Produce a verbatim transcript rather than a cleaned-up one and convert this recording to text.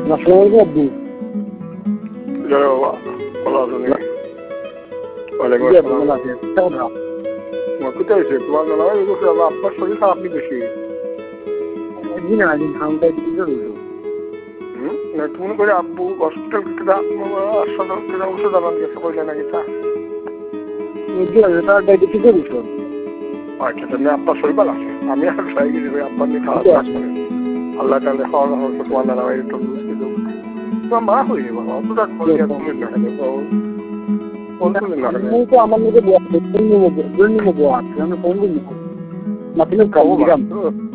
আসসালামু আলাইকুম আব্বু। জয় বাবা, ভালো আছো নাকি? ওয়ালাইকুম আসসালাম। কোথায় হয়েছে তোমার দাদা ভাই? আপনার শরীর খারাপ নি বেশি? জি না, একদিন ঠান্ডায় দিতে রইল। হুম না তুমি করে আব্বু হসপিটাল থেকে ওষুধ আনান গেছে কইলে নাকি তা? তার ডায়াবেটিসের ওষুধ। আচ্ছা তাহলে আপনার শরীর ভালো আছে? আমি আর ট্রাই করি ভাই আপনার নিয়ে খাওয়া দাওয়া করেন। আল্লাহ তাহলে খাওয়া দাওয়া করতে তোমার দাদা ভাই একটু বুঝতে দেবো। তোমার মা হয়ে বাবা অতটা করে তুলেন না কেন তুলেন না কেন? তো আমার মধ্যে আছে আমি ফোন দিই না তুমি কাম দিলাম